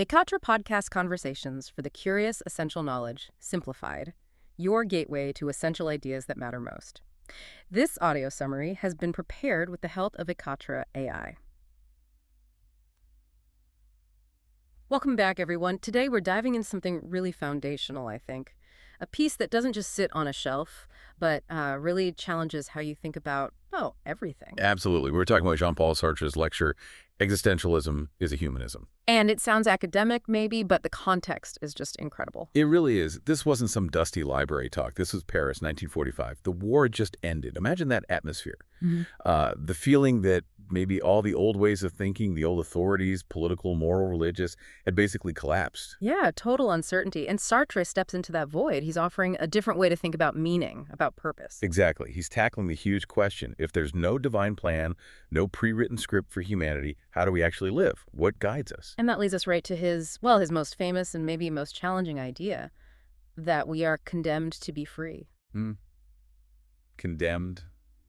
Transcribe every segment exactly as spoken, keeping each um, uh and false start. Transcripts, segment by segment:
Vekatra Podcast Conversations for the Curious Essential Knowledge, Simplified, your gateway to essential ideas that matter most. This audio summary has been prepared with the help of Vekatra A I. Welcome back, everyone. Today we're diving into something really foundational, I think. A piece that doesn't just sit on a shelf, but uh, really challenges how you think about, oh, everything. Absolutely. We were talking about Jean-Paul Sartre's lecture, Existentialism is a Humanism. And it sounds academic, maybe, but the context is just incredible. It really is. This wasn't some dusty library talk. This was Paris, nineteen forty-five. The war had just ended. Imagine that atmosphere. Mm-hmm. Uh, the feeling that maybe all the old ways of thinking, the old authorities, political, moral, religious, had basically collapsed. Yeah, total uncertainty. And Sartre steps into that void. He's offering a different way to think about meaning, about purpose. Exactly. He's tackling the huge question. If there's no divine plan, no pre-written script for humanity, how do we actually live? What guides us? And that leads us right to his, well, his most famous and maybe most challenging idea, that we are condemned to be free. Hmm. Condemned.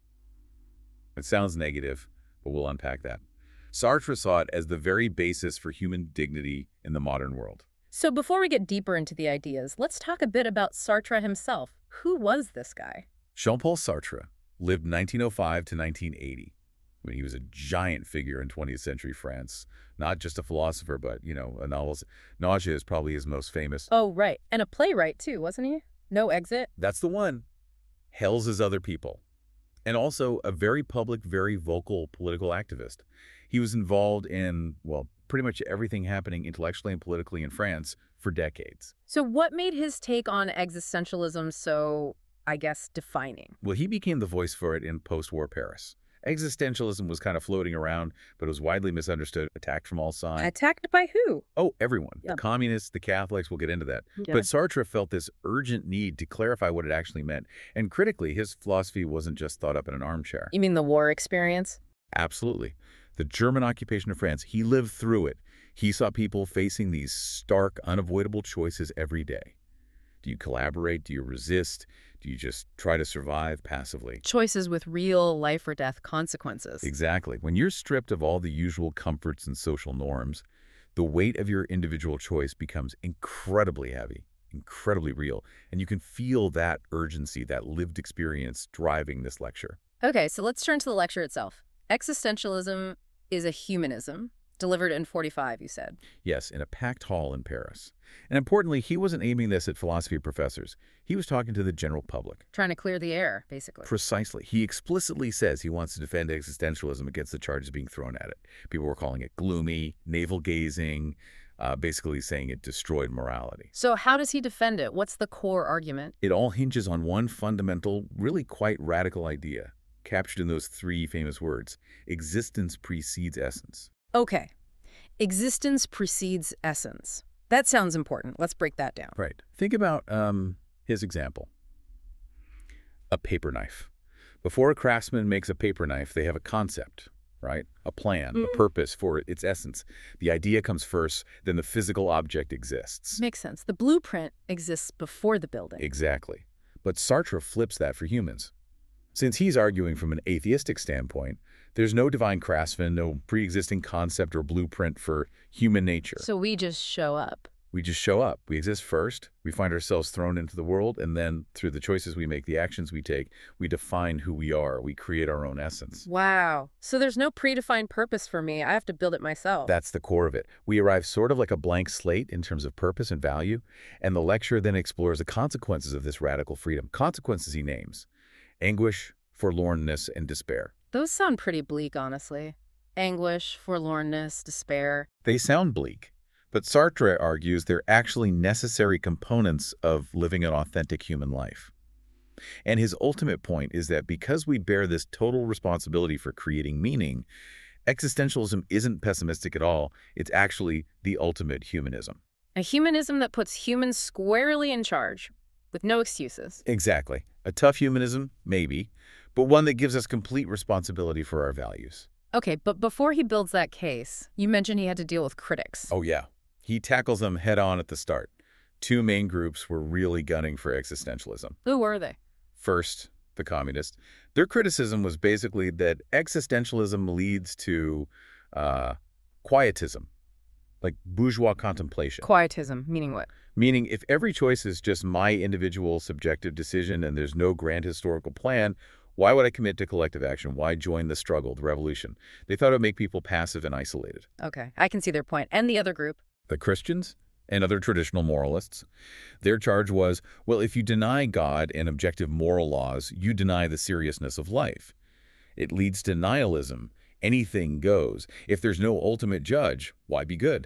It sounds negative, but we'll unpack that. Sartre saw it as the very basis for human dignity in the modern world. So before we get deeper into the ideas, let's talk a bit about Sartre himself. Who was this guy? Jean-Paul Sartre lived nineteen oh five to nineteen eighty. I mean, he was a giant figure in twentieth century France. Not just a philosopher, but, you know, a novelist. Nausea is probably his most famous. Oh, right. And a playwright, too, wasn't he? No Exit? That's the one. Hell's his other people. And also a very public, very vocal political activist. He was involved in, well, pretty much everything happening intellectually and politically in France for decades. So what made his take on existentialism so, I guess, defining? Well, he became the voice for it in post-war Paris. Existentialism was kind of floating around, but it was widely misunderstood, attacked from all sides. Attacked by who? Oh, everyone. Yeah. The communists, the Catholics, we'll get into that. Okay. But Sartre felt this urgent need to clarify what it actually meant. And critically, his philosophy wasn't just thought up in an armchair. You mean the war experience? Absolutely. The German occupation of France, he lived through it. He saw people facing these stark, unavoidable choices every day. Do you collaborate? Do you resist? Do you just try to survive passively? Choices with real life or death consequences. Exactly. When you're stripped of all the usual comforts and social norms, the weight of your individual choice becomes incredibly heavy, incredibly real. And you can feel that urgency, that lived experience driving this lecture. Okay, so let's turn to the lecture itself. Existentialism is a humanism. Delivered in forty-five, you said. Yes, in a packed hall in Paris. And importantly, he wasn't aiming this at philosophy professors. He was talking to the general public. Trying to clear the air, basically. Precisely. He explicitly says he wants to defend existentialism against the charges being thrown at it. People were calling it gloomy, navel-gazing, uh, basically saying it destroyed morality. So how does he defend it? What's the core argument? It all hinges on one fundamental, really quite radical idea, captured in those three famous words. Existence precedes essence. Okay. Existence precedes essence. That sounds important. Let's break that down. Right. Think about um, his example. A paper knife. Before a craftsman makes a paper knife, they have a concept, right? A plan, mm. a purpose for its essence. The idea comes first, then the physical object exists. Makes sense. The blueprint exists before the building. Exactly. But Sartre flips that for humans. Since he's arguing from an atheistic standpoint, there's no divine craftsman, no pre-existing concept or blueprint for human nature. So we just show up. We just show up. We exist first. We find ourselves thrown into the world, and then through the choices we make, the actions we take, we define who we are. We create our own essence. Wow. So there's no predefined purpose for me. I have to build it myself. That's the core of it. We arrive sort of like a blank slate in terms of purpose and value, and the lecture then explores the consequences of this radical freedom. Consequences he names: anguish, forlornness, and despair. Those sound pretty bleak, honestly. Anguish, forlornness, despair. They sound bleak, but Sartre argues they're actually necessary components of living an authentic human life. And his ultimate point is that because we bear this total responsibility for creating meaning, existentialism isn't pessimistic at all. It's actually the ultimate humanism. A humanism that puts humans squarely in charge, with no excuses. Exactly. A tough humanism, maybe, but one that gives us complete responsibility for our values. Okay, but before he builds that case, you mentioned he had to deal with critics. Oh, yeah. He tackles them head on at the start. Two main groups were really gunning for existentialism. Who were they? First, the communists. Their criticism was basically that existentialism leads to uh, quietism, like bourgeois contemplation. Quietism, meaning what? Meaning, if every choice is just my individual subjective decision and there's no grand historical plan, why would I commit to collective action? Why join the struggle, the revolution? They thought it would make people passive and isolated. Okay, I can see their point. And the other group? The Christians and other traditional moralists, their charge was, well, if you deny God and objective moral laws, you deny the seriousness of life. It leads to nihilism. Anything goes. If there's no ultimate judge, why be good?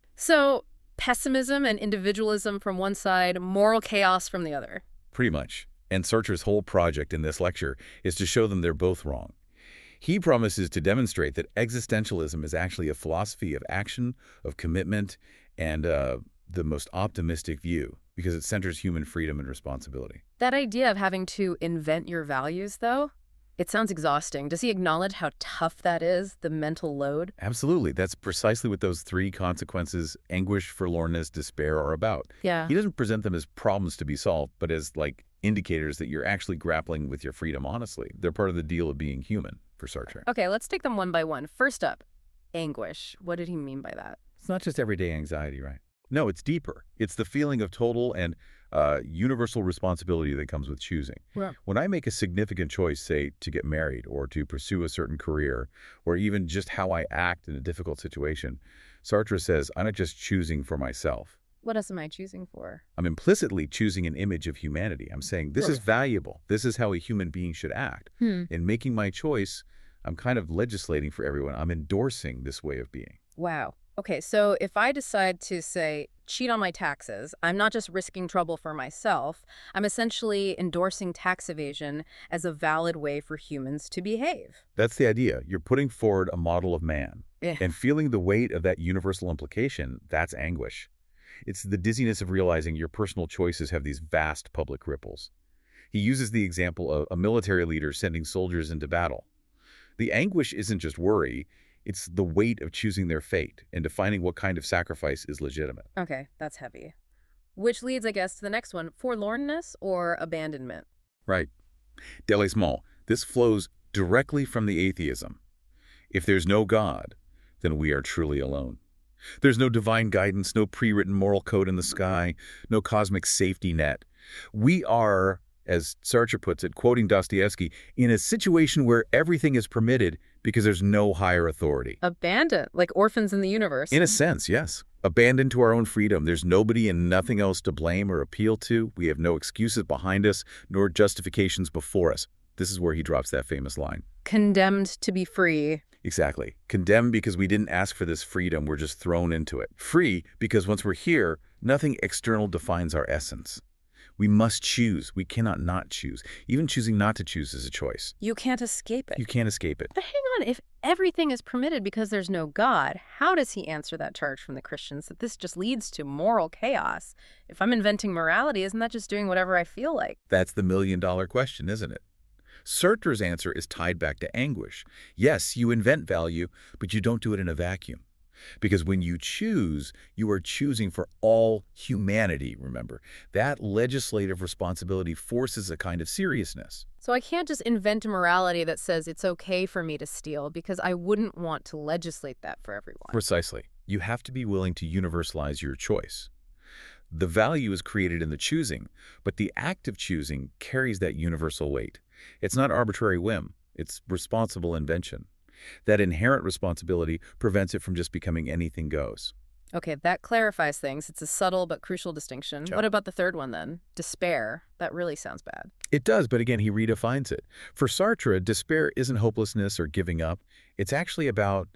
So, pessimism and individualism from one side, moral chaos from the other. Pretty much. And Sartre's whole project in this lecture is to show them they're both wrong. He promises to demonstrate that existentialism is actually a philosophy of action, of commitment, and uh, the most optimistic view, because it centers human freedom and responsibility. That idea of having to invent your values, though, it sounds exhausting. Does he acknowledge how tough that is, the mental load? Absolutely. That's precisely what those three consequences, anguish, forlornness, despair, are about. Yeah. He doesn't present them as problems to be solved, but as, like, indicators that you're actually grappling with your freedom honestly. They're part of the deal of being human for Sartre. Okay, let's take them one by one. First up, anguish. What did he mean by that? It's not just everyday anxiety, right? No, it's deeper. It's the feeling of total and uh, universal responsibility that comes with choosing. Yeah. When I make a significant choice, say, to get married or to pursue a certain career, or even just how I act in a difficult situation, Sartre says, I'm not just choosing for myself. What else am I choosing for? I'm implicitly choosing an image of humanity. I'm saying this is valuable. This is how a human being should act. Hmm. In making my choice, I'm kind of legislating for everyone. I'm endorsing this way of being. Wow. Okay, so if I decide to, say, cheat on my taxes, I'm not just risking trouble for myself. I'm essentially endorsing tax evasion as a valid way for humans to behave. That's the idea. You're putting forward a model of man. Yeah. And feeling the weight of that universal implication, that's anguish. It's the dizziness of realizing your personal choices have these vast public ripples. He uses the example of a military leader sending soldiers into battle. The anguish isn't just worry. It's the weight of choosing their fate and defining what kind of sacrifice is legitimate. Okay, that's heavy. Which leads, I guess, to the next one, forlornness or abandonment. Right. Délaissement. This flows directly from the atheism. If there's no God, then we are truly alone. There's no divine guidance, no pre-written moral code in the sky, no cosmic safety net. We are, as Sartre puts it, quoting Dostoevsky, in a situation where everything is permitted because there's no higher authority. Abandoned, like orphans in the universe. In a sense, yes. Abandoned to our own freedom. There's nobody and nothing else to blame or appeal to. We have no excuses behind us, nor justifications before us. This is where he drops that famous line. Condemned to be free. Exactly. Condemned because we didn't ask for this freedom, we're just thrown into it. Free because once we're here, nothing external defines our essence. We must choose. We cannot not choose. Even choosing not to choose is a choice. You can't escape it. You can't escape it. But hang on, if everything is permitted because there's no God, how does he answer that charge from the Christians that this just leads to moral chaos? If I'm inventing morality, isn't that just doing whatever I feel like? That's the million-dollar question, isn't it? Sartre's answer is tied back to anguish. Yes, you invent value, but you don't do it in a vacuum. Because when you choose, you are choosing for all humanity, remember. That legislative responsibility forces a kind of seriousness. So I can't just invent a morality that says it's okay for me to steal because I wouldn't want to legislate that for everyone. Precisely. You have to be willing to universalize your choice. The value is created in the choosing, but the act of choosing carries that universal weight. It's not arbitrary whim. It's responsible invention. That inherent responsibility prevents it from just becoming anything goes. Okay, that clarifies things. It's a subtle but crucial distinction. Sure. What about the third one then? Despair. That really sounds bad. It does, but again, he redefines it. For Sartre, despair isn't hopelessness or giving up. It's actually about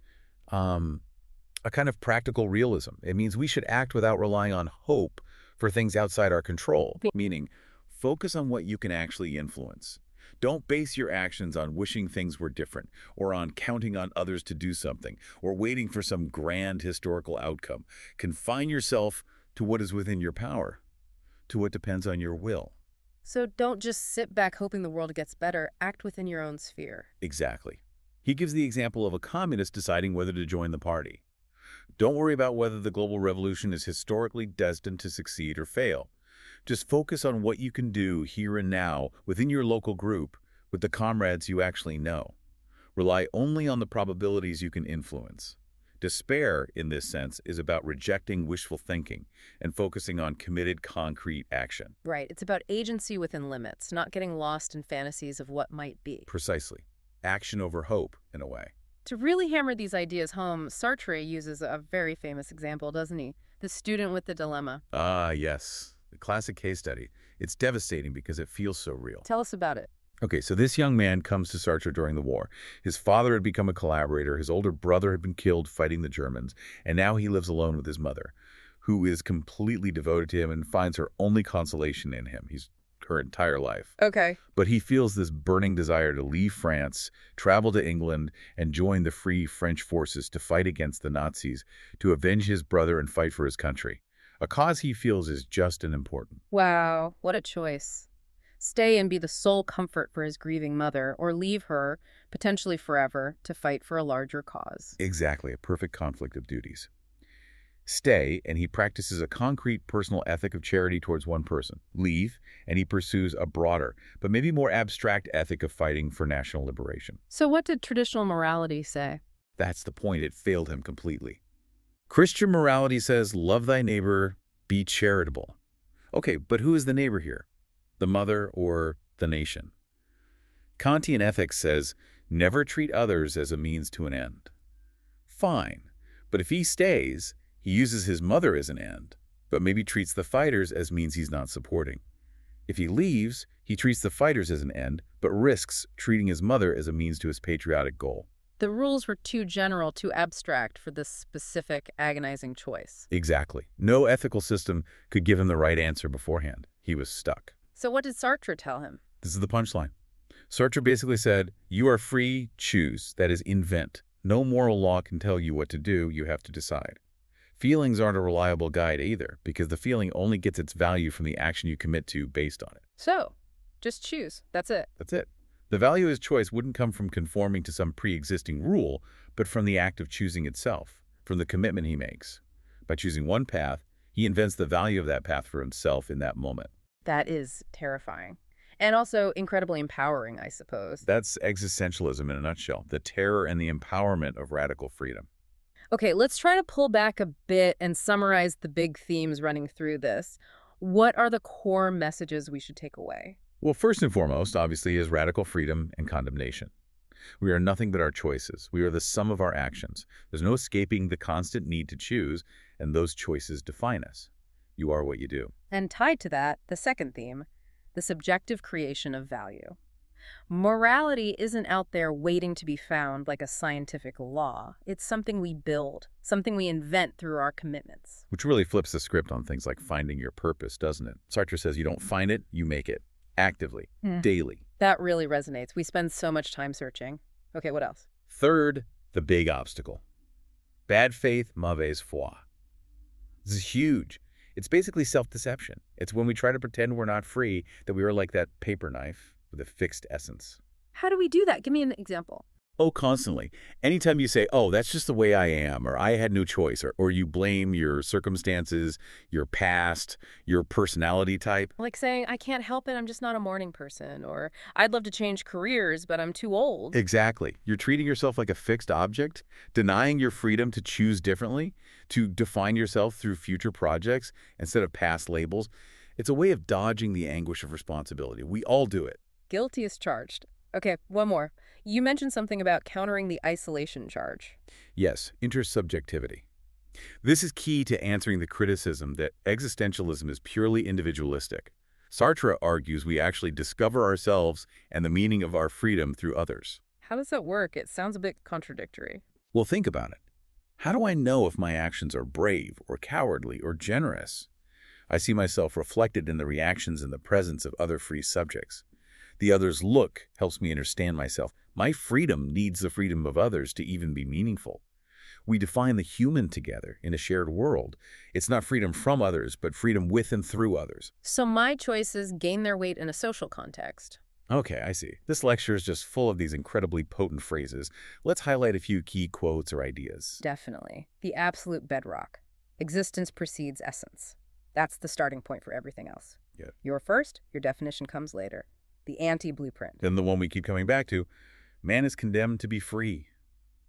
um, a kind of practical realism. It means we should act without relying on hope for things outside our control, meaning focus on what you can actually influence. Don't base your actions on wishing things were different, or on counting on others to do something, or waiting for some grand historical outcome. Confine yourself to what is within your power, to what depends on your will. So don't just sit back hoping the world gets better. Act within your own sphere. Exactly. He gives the example of a communist deciding whether to join the party. Don't worry about whether the global revolution is historically destined to succeed or fail. Just focus on what you can do here and now within your local group with the comrades you actually know. Rely only on the probabilities you can influence. Despair, in this sense, is about rejecting wishful thinking and focusing on committed, concrete action. Right. It's about agency within limits, not getting lost in fantasies of what might be. Precisely. Action over hope, in a way. To really hammer these ideas home, Sartre uses a very famous example, doesn't he? The student with the dilemma. Ah, yes. The classic case study. It's devastating because it feels so real. Tell us about it. Okay, so this young man comes to Sartre during the war. His father had become a collaborator, his older brother had been killed fighting the Germans, and now he lives alone with his mother, who is completely devoted to him and finds her only consolation in him. He's her entire life. Okay. But he feels this burning desire to leave France, travel to England, and join the Free French forces to fight against the Nazis, to avenge his brother and fight for his country. A cause he feels is just and important. Wow, what a choice. Stay and be the sole comfort for his grieving mother, or leave her, potentially forever, to fight for a larger cause. Exactly, a perfect conflict of duties. Stay, and he practices a concrete personal ethic of charity towards one person. Leave, and he pursues a broader, but maybe more abstract ethic of fighting for national liberation. So what did traditional morality say? That's the point. It failed him completely. Christian morality says, love thy neighbor, be charitable. Okay, but who is the neighbor here? The mother or the nation? Kantian ethics says, never treat others as a means to an end. Fine, but if he stays, he uses his mother as an end, but maybe treats the fighters as means he's not supporting. If he leaves, he treats the fighters as an end, but risks treating his mother as a means to his patriotic goal. The rules were too general, too abstract for this specific, agonizing choice. Exactly. No ethical system could give him the right answer beforehand. He was stuck. So what did Sartre tell him? This is the punchline. Sartre basically said, you are free, choose, that is, invent. No moral law can tell you what to do, you have to decide. Feelings aren't a reliable guide either, because the feeling only gets its value from the action you commit to based on it. So, just choose. That's it. That's it. The value of his choice wouldn't come from conforming to some pre-existing rule, but from the act of choosing itself, from the commitment he makes. By choosing one path, he invents the value of that path for himself in that moment. That is terrifying. And also incredibly empowering, I suppose. That's existentialism in a nutshell, the terror and the empowerment of radical freedom. Okay, let's try to pull back a bit and summarize the big themes running through this. What are the core messages we should take away? Well, first and foremost, obviously, is radical freedom and condemnation. We are nothing but our choices. We are the sum of our actions. There's no escaping the constant need to choose, and those choices define us. You are what you do. And tied to that, the second theme, the subjective creation of value. Morality isn't out there waiting to be found like a scientific law. It's something we build, something we invent through our commitments. Which really flips the script on things like finding your purpose, doesn't it? Sartre says you don't find it, you make it. Actively, Hmm. daily. That really resonates. We spend so much time searching. Okay, what else? Third, the big obstacle. Bad faith, mauvaise foi. This is huge. It's basically self-deception. It's when we try to pretend we're not free, that we are like that paper knife with a fixed essence. How do we do that? Give me an example. Oh, constantly. Anytime you say, oh, that's just the way I am, or I had no choice, or, or you blame your circumstances, your past, your personality type. Like saying, I can't help it, I'm just not a morning person, or I'd love to change careers, but I'm too old. Exactly. You're treating yourself like a fixed object, denying your freedom to choose differently, to define yourself through future projects instead of past labels. It's a way of dodging the anguish of responsibility. We all do it. Guilty as charged. Okay, one more. You mentioned something about countering the isolation charge. Yes, intersubjectivity. This is key to answering the criticism that existentialism is purely individualistic. Sartre argues we actually discover ourselves and the meaning of our freedom through others. How does that work? It sounds a bit contradictory. Well, think about it. How do I know if my actions are brave or cowardly or generous? I see myself reflected in the reactions in the presence of other free subjects. The other's look helps me understand myself. My freedom needs the freedom of others to even be meaningful. We define the human together in a shared world. It's not freedom from others, but freedom with and through others. So my choices gain their weight in a social context. Okay, I see. This lecture is just full of these incredibly potent phrases. Let's highlight a few key quotes or ideas. Definitely. The absolute bedrock. Existence precedes essence. That's the starting point for everything else. Yeah. You're first, your definition comes later. The anti-blueprint. Then the one we keep coming back to, man is condemned to be free.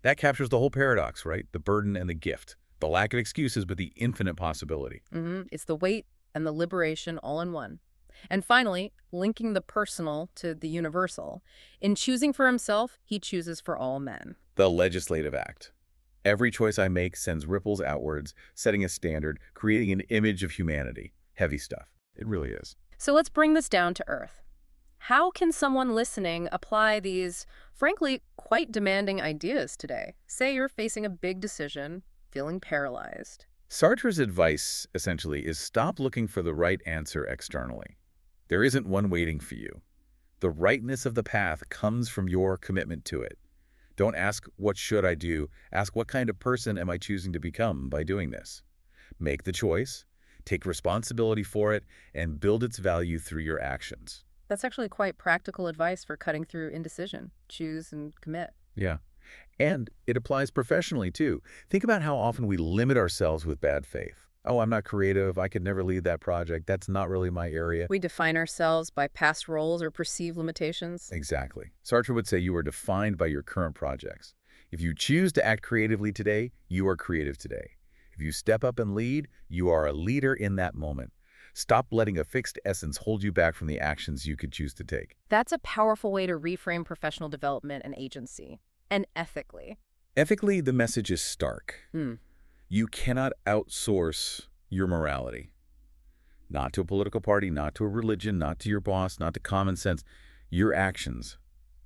That captures the whole paradox, right? The burden and the gift. The lack of excuses, but the infinite possibility. Hmm. It's the weight and the liberation all in one. And finally, linking the personal to the universal. In choosing for himself, he chooses for all men. The legislative act. Every choice I make sends ripples outwards, setting a standard, creating an image of humanity. Heavy stuff. It really is. So let's bring this down to earth. How can someone listening apply these, frankly, quite demanding ideas today? Say you're facing a big decision, feeling paralyzed. Sartre's advice, essentially, is stop looking for the right answer externally. There isn't one waiting for you. The rightness of the path comes from your commitment to it. Don't ask, what should I do? Ask, what kind of person am I choosing to become by doing this? Make the choice, take responsibility for it, and build its value through your actions. That's actually quite practical advice for cutting through indecision. Choose and commit. Yeah. And it applies professionally, too. Think about how often we limit ourselves with bad faith. Oh, I'm not creative. I could never lead that project. That's not really my area. We define ourselves by past roles or perceived limitations. Exactly. Sartre would say you are defined by your current projects. If you choose to act creatively today, you are creative today. If you step up and lead, you are a leader in that moment. Stop letting a fixed essence hold you back from the actions you could choose to take. That's a powerful way to reframe professional development and agency. And ethically. Ethically, the message is stark. Hmm. You cannot outsource your morality. Not to a political party, not to a religion, not to your boss, not to common sense. Your actions,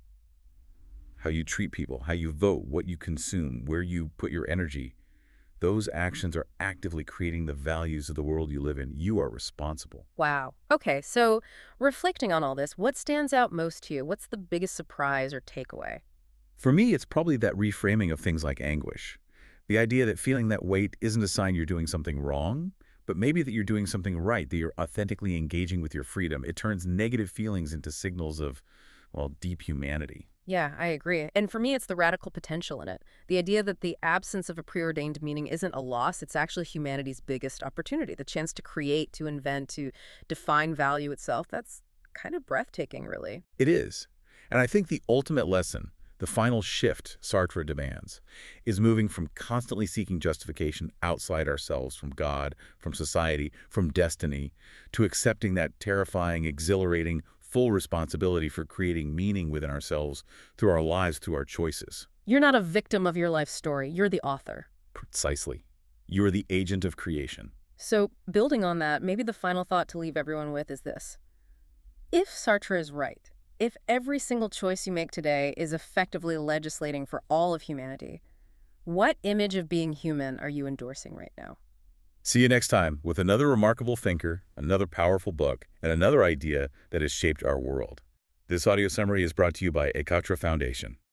how you treat people, how you vote, what you consume, where you put your energy, those actions are actively creating the values of the world you live in. You are responsible. Wow. Okay, so reflecting on all this, what stands out most to you? What's the biggest surprise or takeaway? For me, it's probably that reframing of things like anguish. The idea that feeling that weight isn't a sign you're doing something wrong, but maybe that you're doing something right, that you're authentically engaging with your freedom. It turns negative feelings into signals of, well, deep humanity. Yeah, I agree. And for me, it's the radical potential in it. The idea that the absence of a preordained meaning isn't a loss. It's actually humanity's biggest opportunity, the chance to create, to invent, to define value itself. That's kind of breathtaking, really. It is. And I think the ultimate lesson, the final shift Sartre demands, is moving from constantly seeking justification outside ourselves, from God, from society, from destiny, to accepting that terrifying, exhilarating, full responsibility for creating meaning within ourselves through our lives, through our choices. You're not a victim of your life story. You're the author. Precisely. You are the agent of creation. So, building on that, maybe the final thought to leave everyone with is this. If Sartre is right, if every single choice you make today is effectively legislating for all of humanity, what image of being human are you endorsing right now? See you next time with another remarkable thinker, another powerful book, and another idea that has shaped our world. This audio summary is brought to you by Ekatra Foundation.